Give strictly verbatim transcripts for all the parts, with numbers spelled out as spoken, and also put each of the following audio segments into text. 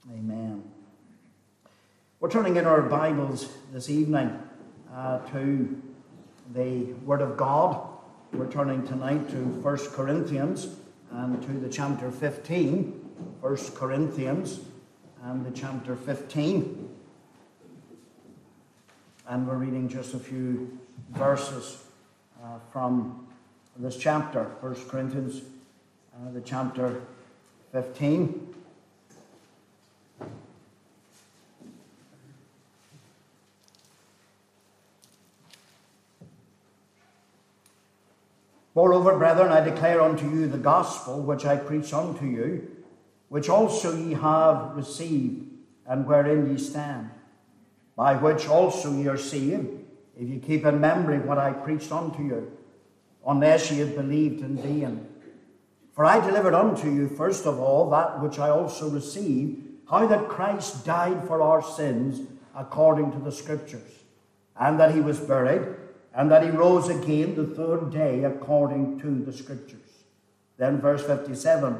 Amen. We're turning in our Bibles this evening uh, to the Word of God. We're turning tonight to First Corinthians and to the chapter fifteen. First Corinthians and the chapter fifteen. And we're reading just a few verses uh, from this chapter. First Corinthians, uh, the chapter fifteen. Moreover, brethren, I declare unto you the gospel which I preach unto you, which also ye have received, and wherein ye stand, by which also ye are saved, if ye keep in memory what I preached unto you, unless ye have believed in vain. For I delivered unto you first of all that which I also received, how that Christ died for our sins according to the Scriptures, and that he was buried, and that he rose again the third day according to the Scriptures. Then verse fifty-seven.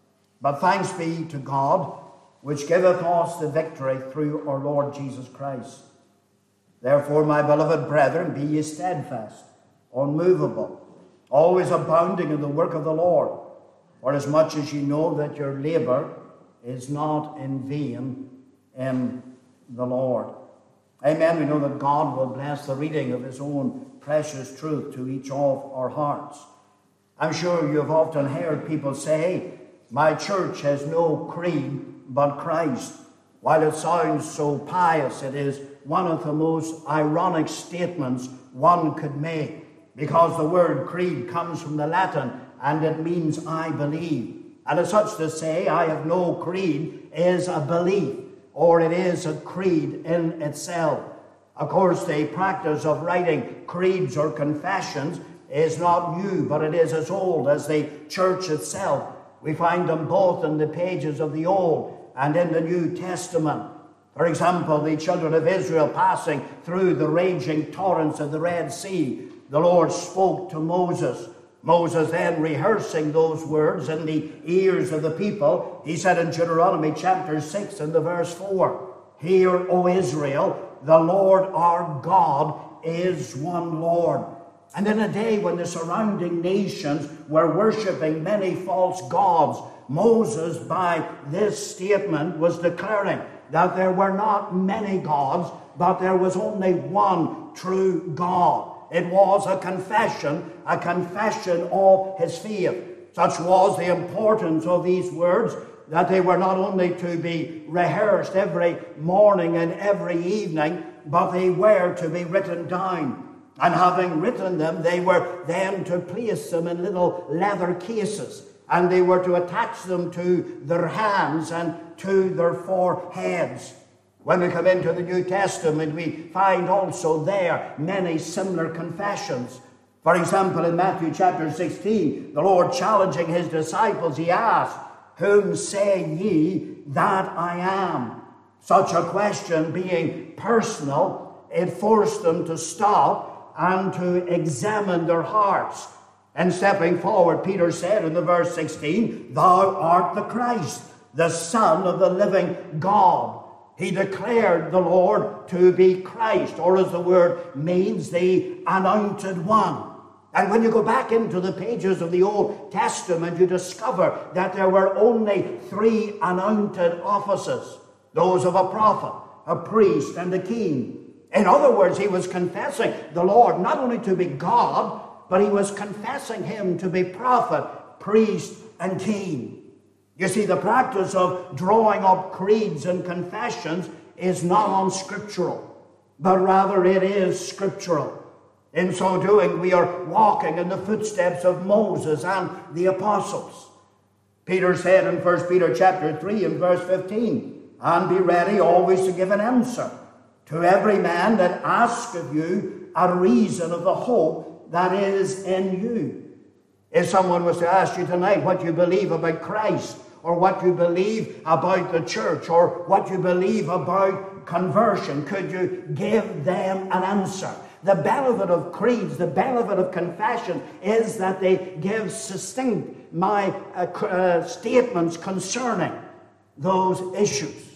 But thanks be to God, which giveth us the victory through our Lord Jesus Christ. Therefore, my beloved brethren, be ye steadfast, unmovable, always abounding in the work of the Lord, for as much as ye know that your labour is not in vain in the Lord. Amen. We know that God will bless the reading of his own precious truth to each of our hearts. I'm sure you've often heard people say, my church has no creed but Christ. While it sounds so pious, it is one of the most ironic statements one could make, because the word creed comes from the Latin and it means I believe. And as such, to say I have no creed is a belief, or it is a creed in itself. Of course, the practice of writing creeds or confessions is not new, but it is as old as the church itself. We find them both in the pages of the Old and in the New Testament. For example, the children of Israel passing through the raging torrents of the Red Sea, the Lord spoke to Moses. Moses then rehearsing those words in the ears of the people, he said in Deuteronomy chapter six and the verse four, Hear, O Israel, the Lord our God is one Lord. And in a day when the surrounding nations were worshipping many false gods, Moses, by this statement, was declaring that there were not many gods, but there was only one true God. It was a confession, a confession of his faith. Such was the importance of these words that they were not only to be rehearsed every morning and every evening, but they were to be written down. And having written them, they were then to place them in little leather cases, and they were to attach them to their hands and to their foreheads. When we come into the New Testament, we find also there many similar confessions. For example, in Matthew chapter sixteen, the Lord challenging his disciples, he asked, Whom say ye that I am? Such a question being personal, it forced them to stop and to examine their hearts. And stepping forward, Peter said in the verse sixteen, Thou art the Christ, the Son of the living God. He declared the Lord to be Christ, or as the word means, the anointed one. And when you go back into the pages of the Old Testament, you discover that there were only three anointed offices. Those of a prophet, a priest, and a king. In other words, he was confessing the Lord not only to be God, but he was confessing him to be prophet, priest, and king. You see, the practice of drawing up creeds and confessions is not unscriptural, but rather it is scriptural. In so doing, we are walking in the footsteps of Moses and the apostles. Peter said in First Peter chapter three and verse fifteen, And be ready always to give an answer to every man that asketh you a reason of the hope that is in you. If someone was to ask you tonight what you believe about Christ, or what you believe about the church, or what you believe about conversion, could you give them an answer? The benefit of creeds, the benefit of confession is that they give succinct my uh, uh, statements concerning those issues.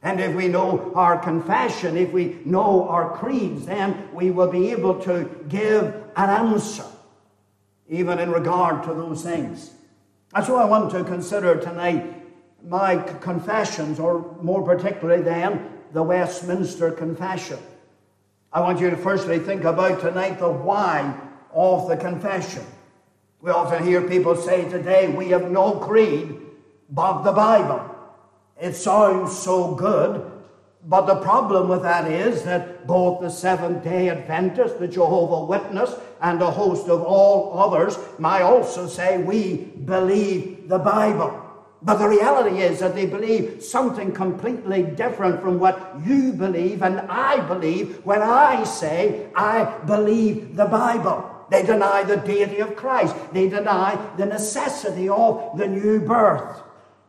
And if we know our confession, if we know our creeds, then we will be able to give an answer, even in regard to those things. And so I want to consider tonight my confessions, or more particularly then, the Westminster Confession. I want you to firstly think about tonight the why of the confession. We often hear people say today, we have no creed but the Bible. It sounds so good, but the problem with that is that both the Seventh-day Adventists, the Jehovah's Witness, and a host of all others might also say we believe the Bible. But the reality is that they believe something completely different from what you believe and I believe when I say I believe the Bible. They deny the deity of Christ. They deny the necessity of the new birth.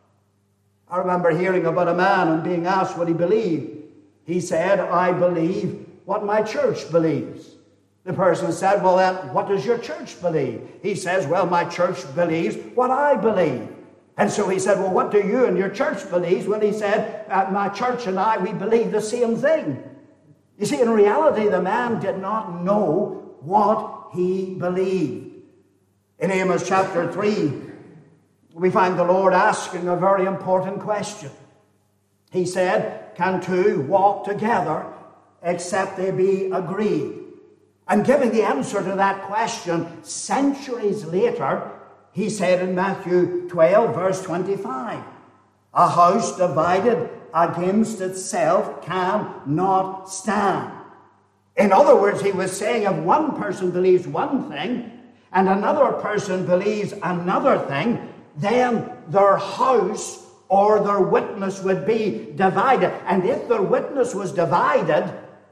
I remember hearing about a man and being asked what he believed. He said, I believe what my church believes. The person said, well then, what does your church believe? He says, well, my church believes what I believe. And so he said, well, what do you and your church believe? Well, he said, uh, my church and I, we believe the same thing. You see, in reality, the man did not know what he believed. In Amos chapter three, we find the Lord asking a very important question. He said, can two walk together except they be agreed? And giving the answer to that question centuries later, he said in Matthew twelve, verse twenty-five, a house divided against itself cannot stand. In other words, he was saying if one person believes one thing and another person believes another thing, then their house or their witness would be divided. And if their witness was divided,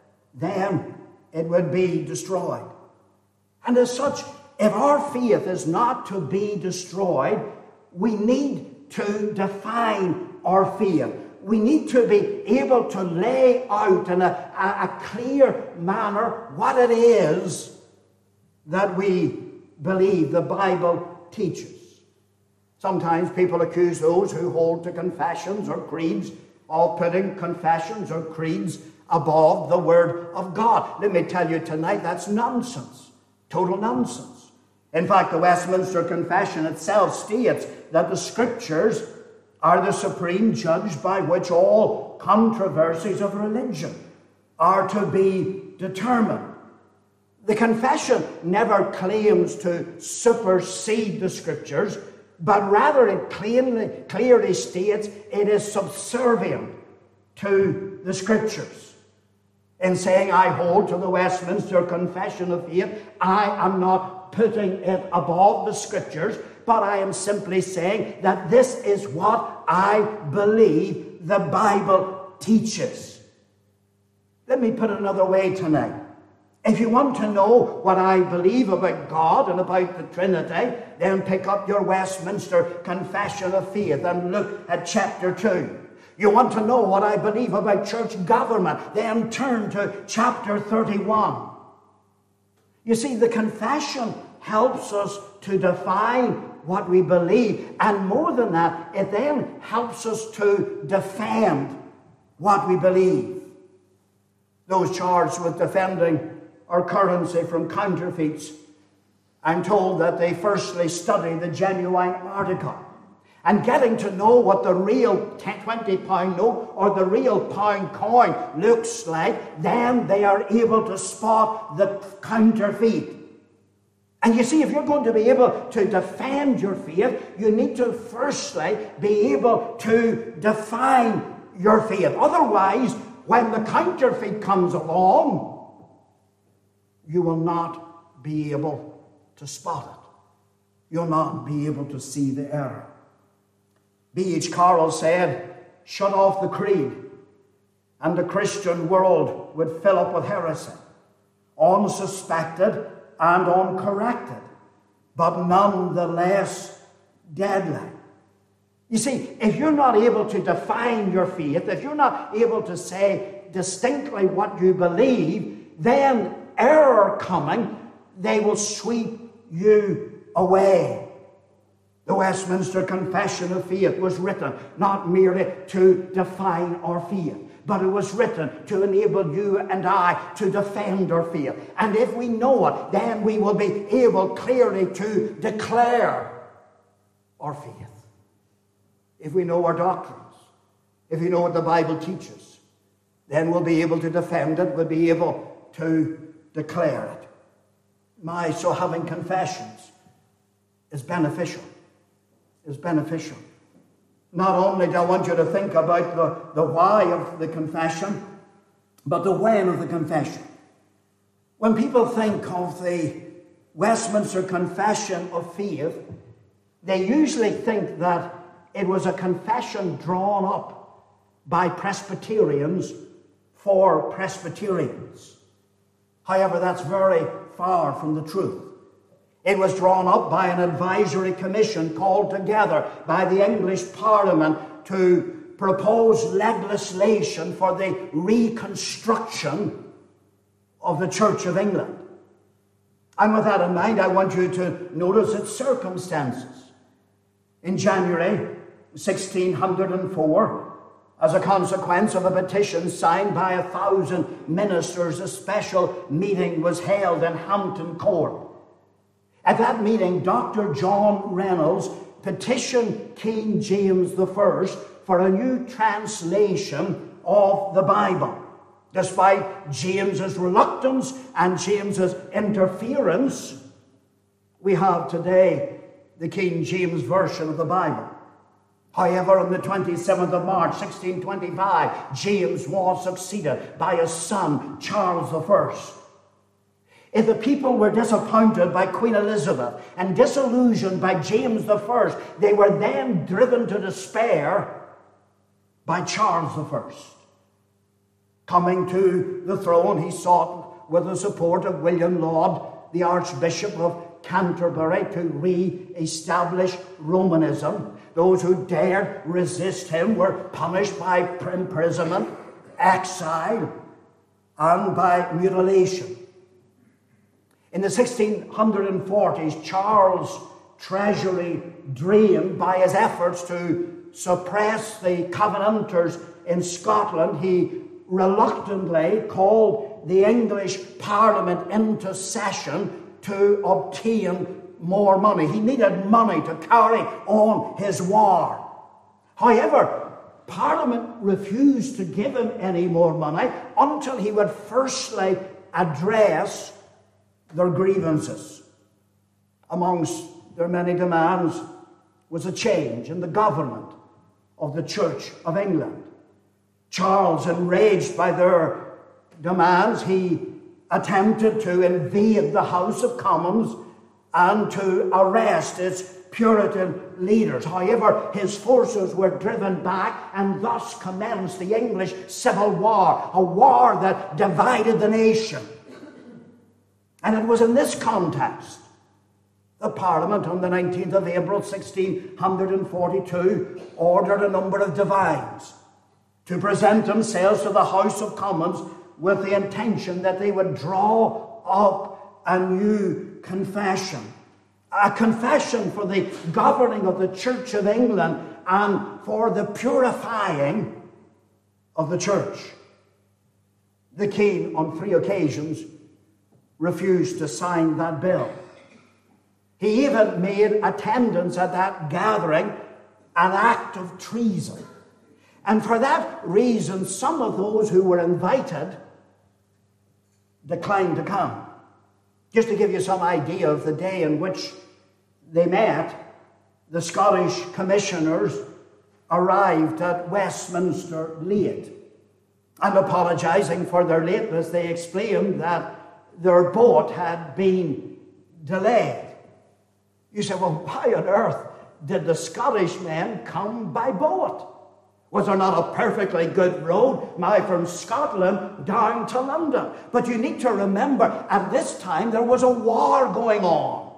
then it would be destroyed. And as such, if our faith is not to be destroyed, we need to define our faith. We need to be able to lay out in a, a, a clear manner what it is that we believe the Bible teaches. Sometimes people accuse those who hold to confessions or creeds of putting confessions or creeds above the Word of God. Let me tell you tonight, that's nonsense. Total nonsense. In fact, the Westminster Confession itself states that the Scriptures are the supreme judge by which all controversies of religion are to be determined. The confession never claims to supersede the Scriptures, but rather it clearly, clearly states it is subservient to the Scriptures. In saying, I hold to the Westminster Confession of Faith, I am not putting it above the Scriptures, but I am simply saying that this is what I believe the Bible teaches. Let me put it another way tonight. If you want to know what I believe about God and about the Trinity, then pick up your Westminster Confession of Faith and look at chapter two. You want to know what I believe about church government, then turn to chapter thirty-one. You see, the confession helps us to define what we believe, and more than that, it then helps us to defend what we believe. Those charged with defending our currency from counterfeits, I'm told that they firstly study the genuine article. And getting to know what the real twenty pound note or the real pound coin looks like, then they are able to spot the counterfeit. And you see, if you're going to be able to defend your faith, you need to firstly be able to define your faith. Otherwise, when the counterfeit comes along, you will not be able to spot it. You'll not be able to see the error. B H Carroll said, shut off the creed, and the Christian world would fill up with heresy, unsuspected and uncorrected, but none the less deadly. You see, if you're not able to define your faith, if you're not able to say distinctly what you believe, then error coming, they will sweep you away. The Westminster Confession of Faith was written not merely to define our faith, but it was written to enable you and I to defend our faith. And if we know it, then we will be able clearly to declare our faith. If we know our doctrines, if we know what the Bible teaches, then we'll be able to defend it, we'll be able to declare it. My, so having confessions is beneficial. Is beneficial. Not only do I want you to think about the, the why of the confession, but the when of the confession. When people think of the Westminster Confession of Faith, they usually think that it was a confession drawn up by Presbyterians for Presbyterians. However, that's very far from the truth. It was drawn up by an advisory commission called together by the English Parliament to propose legislation for the reconstruction of the Church of England. And with that in mind, I want you to notice its circumstances. In January sixteen oh four, as a consequence of a petition signed by a thousand ministers, a special meeting was held in Hampton Court. At that meeting, Doctor John Reynolds petitioned King James the First for a new translation of the Bible. Despite James's reluctance and James's interference, we have today the King James Version of the Bible. However, on the twenty-seventh of March, sixteen twenty-five, James was succeeded by his son, Charles the First. If the people were disappointed by Queen Elizabeth and disillusioned by James the First, they were then driven to despair by Charles the First. Coming to the throne, he sought, with the support of William Laud, the Archbishop of Canterbury, to re-establish Romanism. Those who dared resist him were punished by imprisonment, exile, and by mutilation. In the sixteen forties, Charles' treasury drained by his efforts to suppress the Covenanters in Scotland, he reluctantly called the English Parliament into session to obtain more money. He needed money to carry on his war. However, Parliament refused to give him any more money until he would firstly address their grievances. Amongst their many demands was a change in the government of the Church of England. Charles, enraged by their demands, he attempted to invade the House of Commons and to arrest its Puritan leaders. However, his forces were driven back, and thus commenced the English Civil War, a war that divided the nation. And it was in this context that Parliament on the nineteenth of April sixteen forty-two ordered a number of divines to present themselves to the House of Commons with the intention that they would draw up a new confession. A confession for the governing of the Church of England and for the purifying of the Church. The King, on three occasions, refused to sign that bill. He even made attendance at that gathering an act of treason. And for that reason, some of those who were invited declined to come. Just to give you some idea of the day in which they met, the Scottish commissioners arrived at Westminster late. And apologizing for their lateness, they explained that their boat had been delayed. You say, well, why on earth did the Scottish men come by boat? Was there not a perfectly good road, my, from Scotland down to London? But you need to remember, at this time there was a war going on.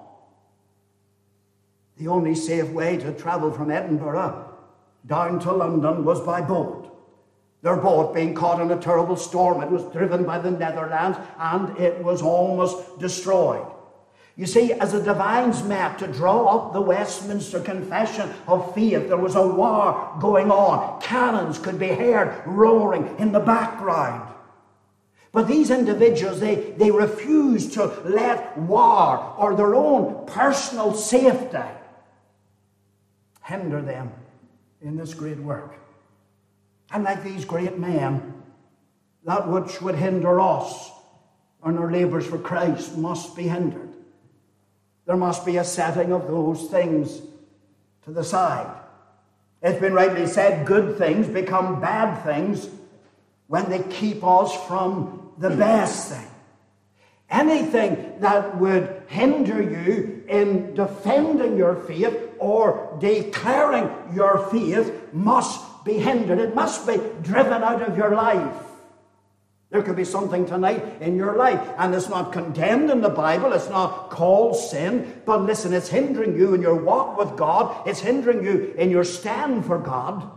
The only safe way to travel from Edinburgh down to London was by boat. Their boat being caught in a terrible storm, it was driven by the Netherlands and it was almost destroyed. You see, as the divines met to draw up the Westminster Confession of Faith, there was a war going on. Cannons could be heard roaring in the background. But these individuals, they, they refused to let war or their own personal safety hinder them in this great work. And like these great men, that which would hinder us and our labours for Christ must be hindered. There must be a setting of those things to the side. It's been rightly said, good things become bad things when they keep us from the best thing. Anything that would hinder you in defending your faith or declaring your faith must be hindered. It must be driven out of your life. There could be something tonight in your life, and it's not condemned in the Bible, it's not called sin, but listen, it's hindering you in your walk with God, it's hindering you in your stand for God.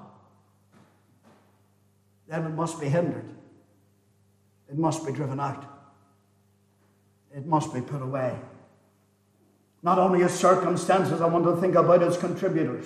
Then it must be hindered. It must be driven out. It must be put away. Not only its circumstances, I want to think about its contributors.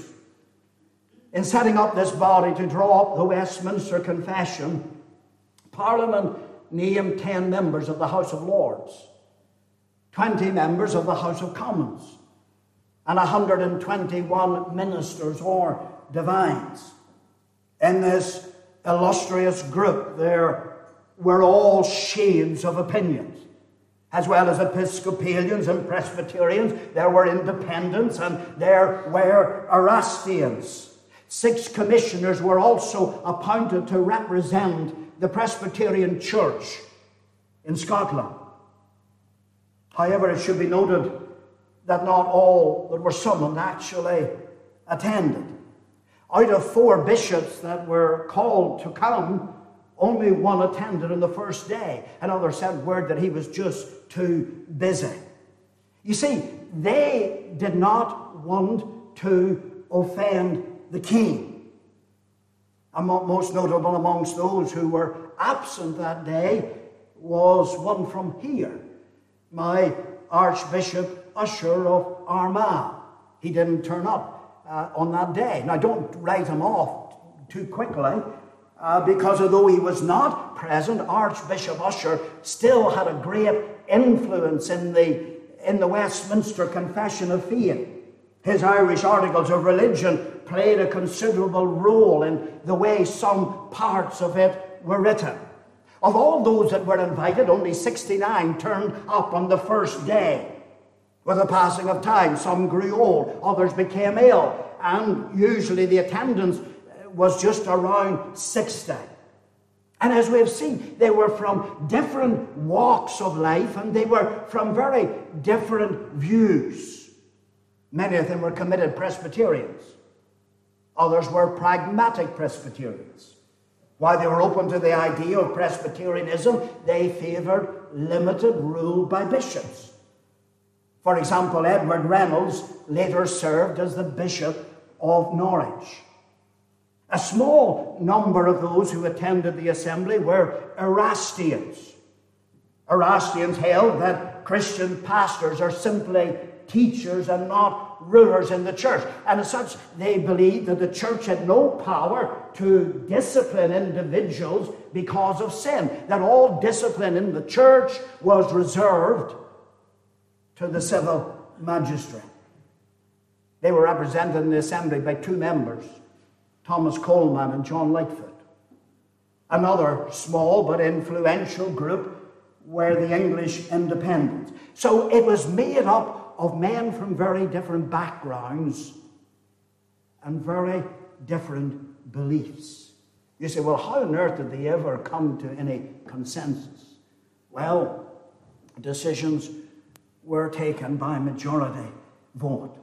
In setting up this body to draw up the Westminster Confession, Parliament named ten members of the House of Lords, twenty members of the House of Commons, and one hundred twenty-one ministers or divines. In this illustrious group, there were all shades of opinions. As well as Episcopalians and Presbyterians, there were Independents and there were Erastians. Six commissioners were also appointed to represent the Presbyterian Church in Scotland. However, it should be noted that not all that were summoned actually attended. Out of four bishops that were called to come, only one attended on the first day. Another sent word that he was just too busy. You see, they did not want to offend the king. And most notable amongst those who were absent that day was one from here, my Archbishop Usher of Armagh. He didn't turn up uh, on that day. Now, don't write him off too quickly, uh, because although he was not present, Archbishop Usher still had a great influence in the, in the Westminster Confession of Faith. His Irish Articles of Religion played a considerable role in the way some parts of it were written. Of all those that were invited, only sixty-nine turned up on the first day. With the passing of time, some grew old, others became ill, and usually the attendance was just around sixty. And as we have seen, they were from different walks of life, and they were from very different views. Many of them were committed Presbyterians. Others were pragmatic Presbyterians. While they were open to the idea of Presbyterianism, they favoured limited rule by bishops. For example, Edward Reynolds later served as the Bishop of Norwich. A small number of those who attended the assembly were Erastians. Erastians held that Christian pastors are simply teachers and not rulers in the church. And as such, they believed that the church had no power to discipline individuals because of sin. That all discipline in the church was reserved to the civil magistrate. They were represented in the assembly by two members, Thomas Coleman and John Lightfoot. Another small but influential group were the English Independents. So it was made up of men from very different backgrounds and very different beliefs. You say, well, how on earth did they ever come to any consensus? Well, decisions were taken by majority vote.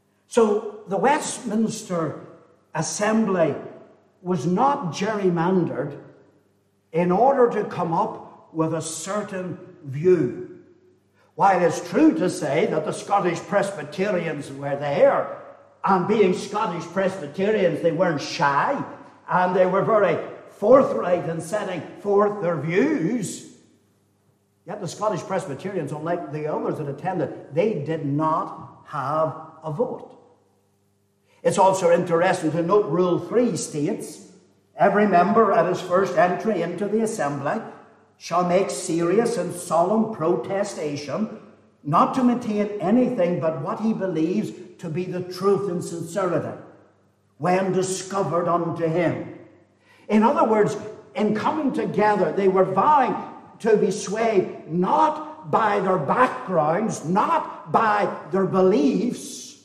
So the Westminster Assembly was not gerrymandered in order to come up with a certain view. While it's true to say that the Scottish Presbyterians were there, and being Scottish Presbyterians, they weren't shy, and they were very forthright in setting forth their views, Yet the Scottish Presbyterians, unlike the others that attended, they did not have a vote. It's also interesting to note Rule three states, every member at his first entry into the assembly shall make serious and solemn protestation not to maintain anything but what he believes to be the truth and sincerity when discovered unto him. In other words, in coming together, they were vowing to be swayed not by their backgrounds, not by their beliefs,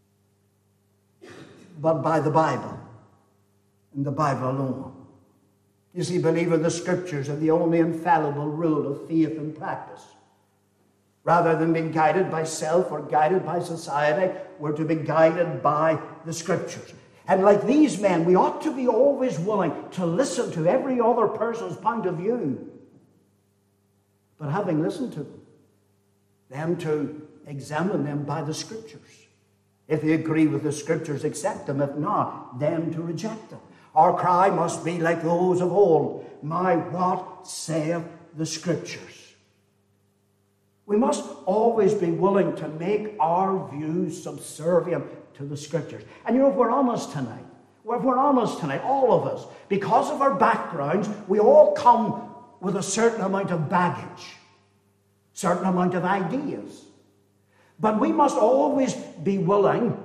but by the Bible, and the Bible alone. You see, believer, the Scriptures are the only infallible rule of faith and practice. Rather than being guided by self or guided by society, we're to be guided by the Scriptures. And like these men, we ought to be always willing to listen to every other person's point of view. But having listened to them, then to examine them by the Scriptures. If they agree with the Scriptures, accept them. If not, then to reject them. Our cry must be like those of old. My, what saith the Scriptures? We must always be willing to make our views subservient to the Scriptures. And you know, if we're honest tonight, if we're honest tonight, all of us, because of our backgrounds, we all come with a certain amount of baggage, certain amount of ideas. But we must always be willing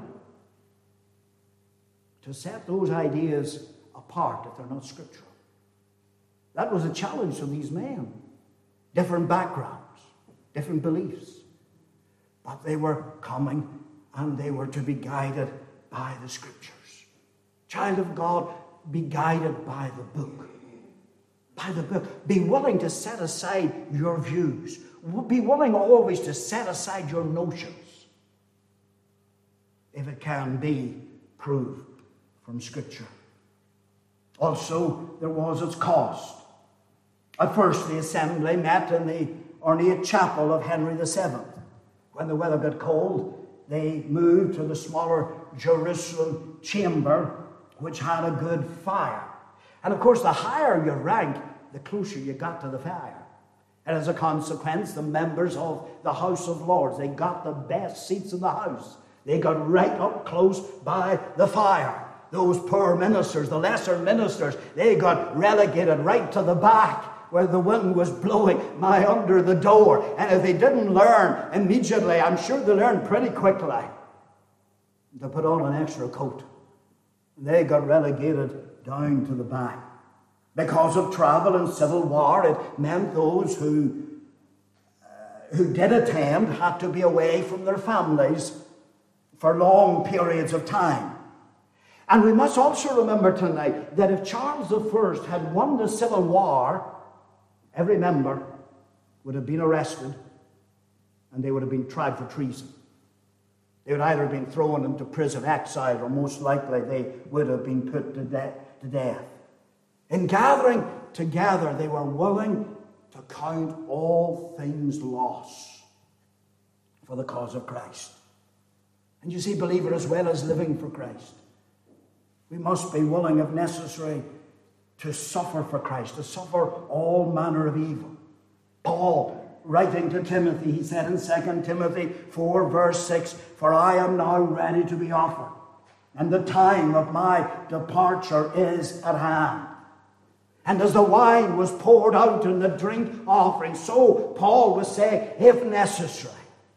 to set those ideas apart if they're not scriptural. That was a challenge to these men. Different backgrounds, different beliefs. But they were coming and they were to be guided by the Scriptures. Child of God, be guided by the book. By the book. Be willing to set aside your views. Be willing always to set aside your notions, if it can be proved from Scripture. Also, there was its cost. At first, the assembly met in the ornate chapel of Henry the Seventh. When the weather got cold, they moved to the smaller Jerusalem chamber, which had a good fire. And of course, the higher you rank, the closer you got to the fire. And as a consequence, the members of the House of Lords, they got the best seats in the house. They got right up close by the fire. Those poor ministers, the lesser ministers, they got relegated right to the back where the wind was blowing my under the door. And if they didn't learn immediately, I'm sure they learned pretty quickly to put on an extra coat. They got relegated down to the back. Because of travel and civil war, it meant those who, uh, who did attend had to be away from their families for long periods of time. And we must also remember tonight that if Charles the First had won the civil war, every member would have been arrested and they would have been tried for treason. They would either have been thrown into prison, exiled, or most likely they would have been put to, de- to death. In gathering together, they were willing to count all things lost for the cause of Christ. And you see, believer, as well as living for Christ, we must be willing, if necessary, to suffer for Christ, to suffer all manner of evil. Paul, writing to Timothy, he said in Second Timothy four, verse six, "For I am now ready to be offered, and the time of my departure is at hand. And as the wine was poured out in the drink offering, so Paul was saying, if necessary,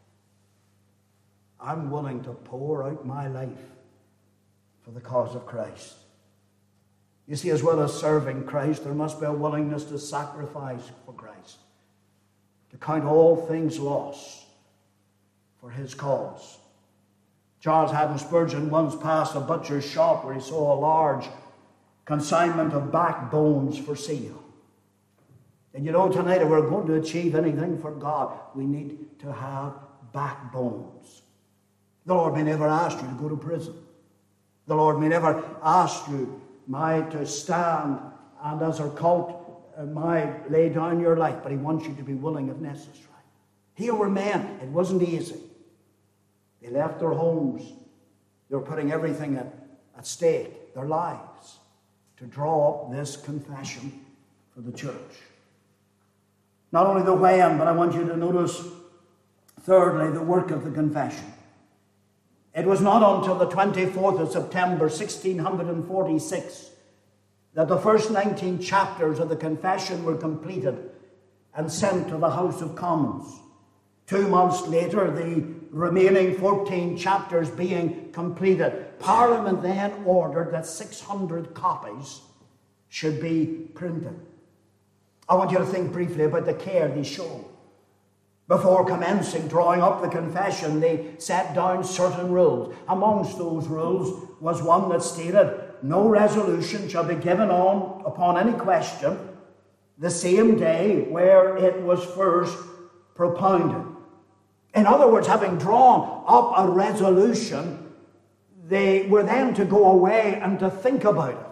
I'm willing to pour out my life for the cause of Christ." You see, as well as serving Christ, there must be a willingness to sacrifice for Christ, to count all things lost for his cause. Charles Haddon Spurgeon once passed a butcher's shop where he saw a large consignment of backbones for sale. And you know, tonight, if we're going to achieve anything for God, we need to have backbones. The Lord may never ask you to go to prison. The Lord may never ask you my to stand and as a cult uh, my lay down your life, but he wants you to be willing if necessary. Here were men. It wasn't easy. They left their homes. They were putting everything at, at stake, their lives, to draw up this confession for the church. Not only the when, but I want you to notice, thirdly, the work of the confession. It was not until the twenty-fourth of September, sixteen forty-six, that the first nineteen chapters of the confession were completed and sent to the House of Commons. Two months later, the remaining fourteen chapters being completed, Parliament then ordered that six hundred copies should be printed. I want you to think briefly about the care they showed. Before commencing drawing up the confession, they set down certain rules. Amongst those rules was one that stated, no resolution shall be given on upon any question the same day where it was first propounded. In other words, having drawn up a resolution, they were then to go away and to think about it.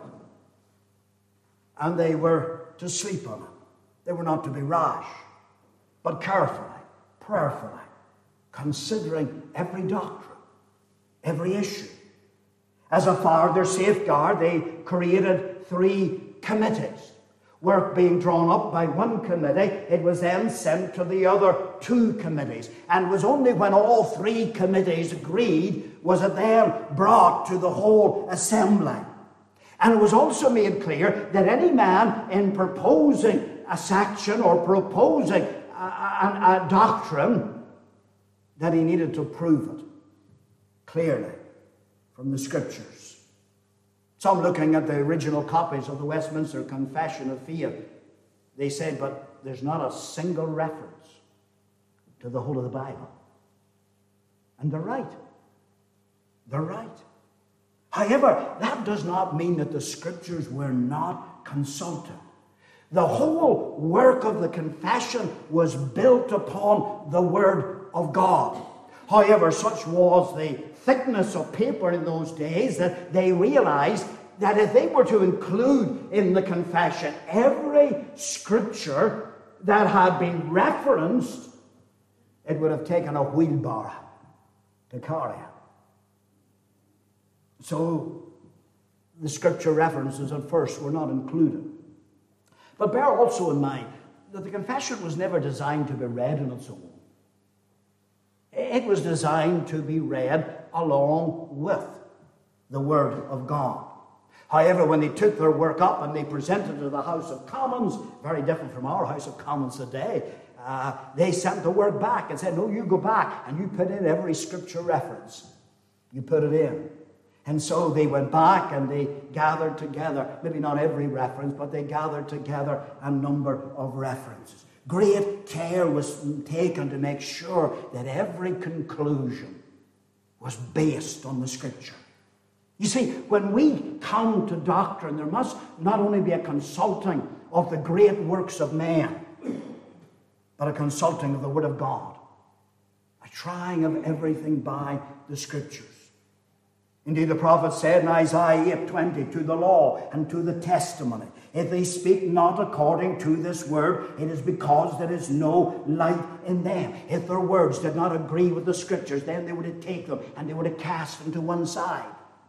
And they were to sleep on it. They were not to be rash, but carefully, prayerfully, considering every doctrine, every issue. As a farther safeguard, they created three committees. Work being drawn up by one committee, it was then sent to the other two committees. And it was only when all three committees agreed was it then brought to the whole assembly. And it was also made clear that any man in proposing a section or proposing a, a, a doctrine, that he needed to prove it clearly from the Scriptures. Some, looking at the original copies of the Westminster Confession of Faith, they said, but there's not a single reference to the whole of the Bible. And they're right. They're right. However, that does not mean that the Scriptures were not consulted. The whole work of the confession was built upon the Word of God. However, such was the thickness of paper in those days that they realized that if they were to include in the confession every scripture that had been referenced, it would have taken a wheelbarrow to carry it. So the scripture references at first were not included. But bear also in mind that the confession was never designed to be read on its own. It was designed to be read along with the Word of God. However, when they took their work up and they presented it to the House of Commons, very different from our House of Commons today, uh, they sent the work back and said, no, you go back and you put in every scripture reference. You put it in. And so they went back and they gathered together, maybe not every reference, but they gathered together a number of references. Great care was taken to make sure that every conclusion was based on the Scripture. You see, when we come to doctrine, there must not only be a consulting of the great works of man, but a consulting of the Word of God, a trying of everything by the Scriptures. Indeed, the prophet said in Isaiah eight twenty, to the law and to the testimony, if they speak not according to this word, it is because there is no light in them. If their words did not agree with the Scriptures, then they would have taken them and they would have cast them to one side.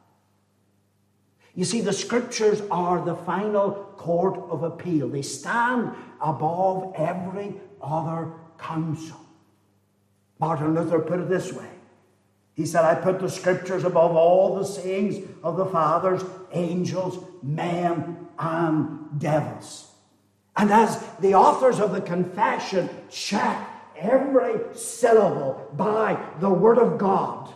You see, the Scriptures are the final court of appeal. They stand above every other counsel. Martin Luther put it this way. He said, I put the Scriptures above all the sayings of the fathers, angels, men, and devils. And as the authors of the confession check every syllable by the Word of God,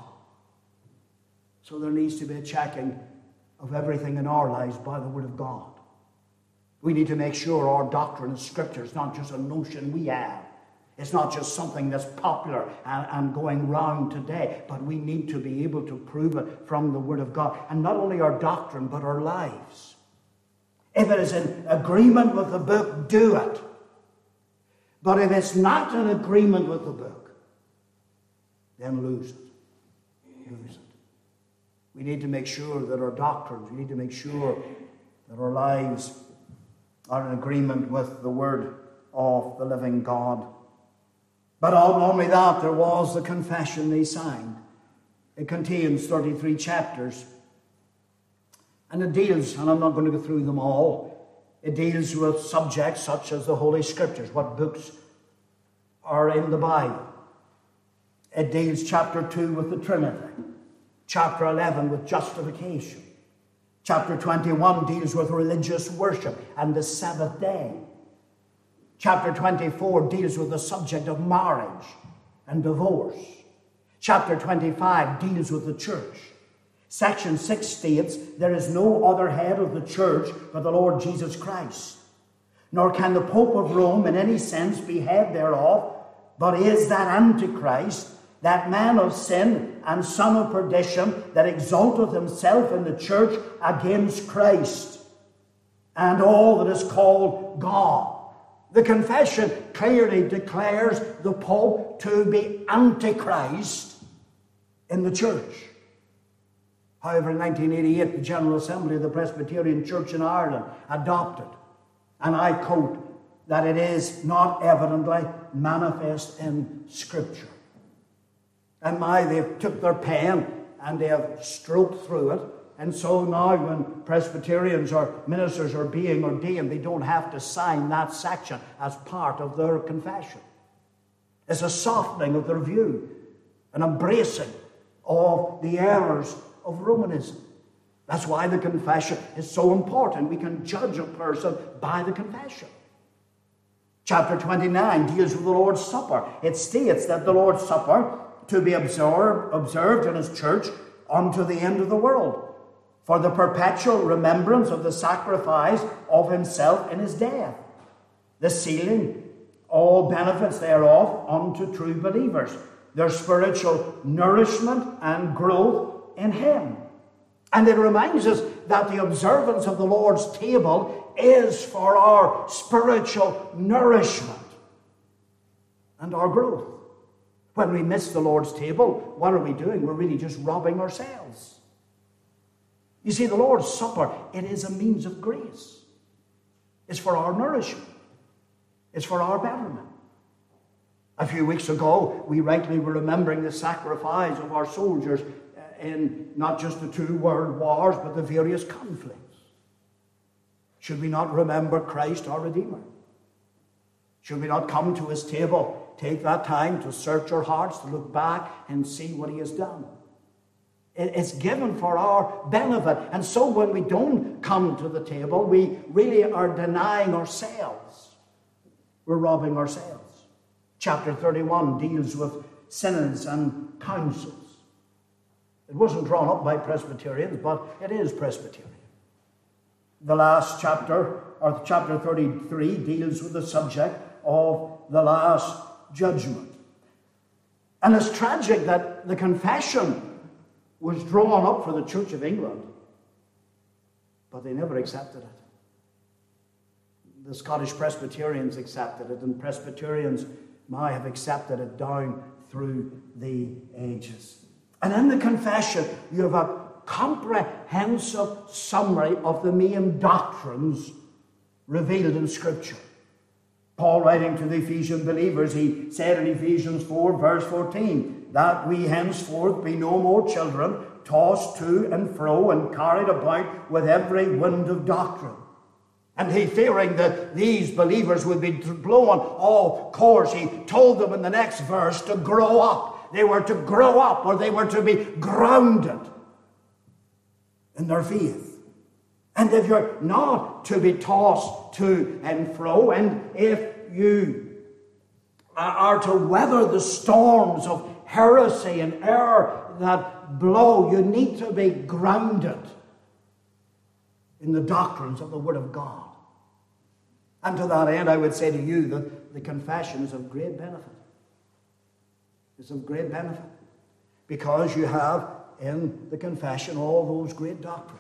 so there needs to be a checking of everything in our lives by the Word of God. We need to make sure our doctrine of Scripture is not just a notion we have. It's not just something that's popular and, and going round today, but we need to be able to prove it from the Word of God. And not only our doctrine, but our lives. If it is in agreement with the book, do it. But if it's not in agreement with the book, then lose it. Lose it. We need to make sure that our doctrines, we need to make sure that our lives are in agreement with the Word of the living God. But not only that, there was the confession they signed. It contains thirty-three chapters. And it deals, and I'm not going to go through them all, it deals with subjects such as the Holy Scriptures. What books are in the Bible. It deals, chapter two, with the Trinity. Chapter eleven with justification. Chapter twenty-one deals with religious worship and the Sabbath day. Chapter twenty-four deals with the subject of marriage and divorce. Chapter twenty-five deals with the church. Section six states, there is no other head of the church but the Lord Jesus Christ. Nor can the Pope of Rome in any sense be head thereof, but is that Antichrist, that man of sin and son of perdition, that exalteth himself in the church against Christ and all that is called God. The confession clearly declares the Pope to be Antichrist in the church. However, in nineteen eighty-eight, the General Assembly of the Presbyterian Church in Ireland adopted, and I quote, that it is not evidently manifest in Scripture. And my, they took their pen and they have stroked through it. And so now when Presbyterians or ministers are being ordained, they don't have to sign that section as part of their confession. It's a softening of their view, an embracing of the errors of Romanism. That's why the confession is so important. We can judge a person by the confession. Chapter twenty-nine deals with the Lord's Supper. It states that the Lord's Supper to be observed, observed in his church unto the end of the world, for the perpetual remembrance of the sacrifice of himself in his death, the sealing all benefits thereof unto true believers, their spiritual nourishment and growth in him. And it reminds us that the observance of the Lord's table is for our spiritual nourishment and our growth. When we miss the Lord's table, what are we doing? We're really just robbing ourselves. You see, the Lord's Supper, it is a means of grace. It's for our nourishment. It's for our betterment. A few weeks ago, we rightly were remembering the sacrifice of our soldiers in not just the two world wars, but the various conflicts. Should we not remember Christ, our Redeemer? Should we not come to his table, take that time to search our hearts, to look back and see what he has done? It's given for our benefit. And so when we don't come to the table, we really are denying ourselves. We're robbing ourselves. Chapter thirty-one deals with synods and councils. It wasn't drawn up by Presbyterians, but it is Presbyterian. The last chapter, or chapter thirty-three, deals with the subject of the last judgment. And it's tragic that the confession was drawn up for the Church of England, but they never accepted it. The Scottish Presbyterians accepted it, and Presbyterians now have accepted it down through the ages. And in the confession, you have a comprehensive summary of the main doctrines revealed in Scripture. Paul, writing to the Ephesian believers, he said in Ephesians four, verse fourteen, that we henceforth be no more children, tossed to and fro and carried about with every wind of doctrine. And he, fearing that these believers would be blown off course, he told them in the next verse to grow up. They were to grow up, or they were to be grounded in their faith. And if you're not to be tossed to and fro, and if you are to weather the storms of heresy and error that blow, you need to be grounded in the doctrines of the Word of God. And to that end, I would say to you that the confession is of great benefit. It's of great benefit because you have in the confession all those great doctrines.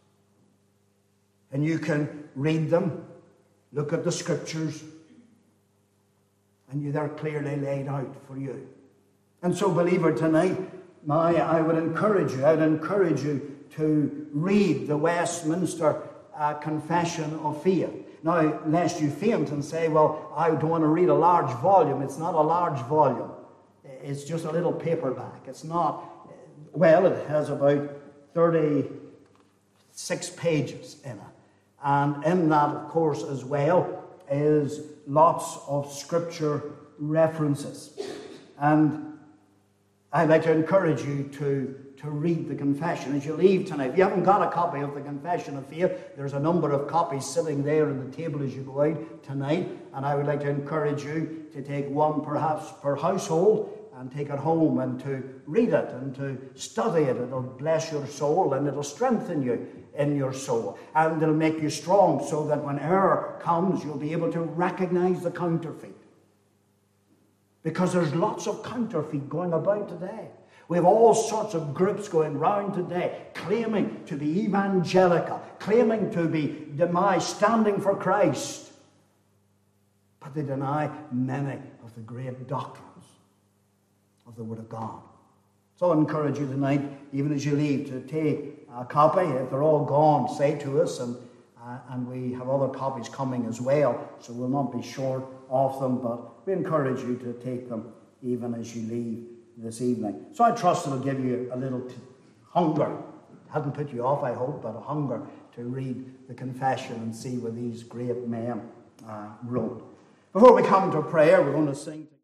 And you can read them, look at the Scriptures, and you, they're clearly laid out for you. And so, believer, tonight, my, I would encourage you, I would encourage you to read the Westminster uh, Confession of Faith. Now, lest you faint and say, well, I don't want to read a large volume. It's not a large volume. It's just a little paperback. It's not, well, it has about thirty-six pages in it. And in that, of course, as well, is lots of scripture references. And I'd like to encourage you to, to read the confession as you leave tonight. If you haven't got a copy of the Confession of Faith, there's a number of copies sitting there on the table as you go out tonight. And I would like to encourage you to take one perhaps per household and take it home and to read it and to study it. It'll bless your soul and it'll strengthen you in your soul. And it'll make you strong so that when error comes, you'll be able to recognize the counterfeit. Because there's lots of counterfeit going about today. We have all sorts of groups going round today claiming to be evangelical, claiming to be demise, standing for Christ. But they deny many of the great doctrines of the Word of God. So I encourage you tonight, even as you leave, to take a copy. If they're all gone, say to us, and uh, and we have other copies coming as well, so we'll not be short of them, but we encourage you to take them even as you leave this evening. So I trust it'll give you a little t- hunger. It hasn't put you off, I hope, but a hunger to read the confession and see what these great men uh, wrote. Before we come to prayer, we're going to sing.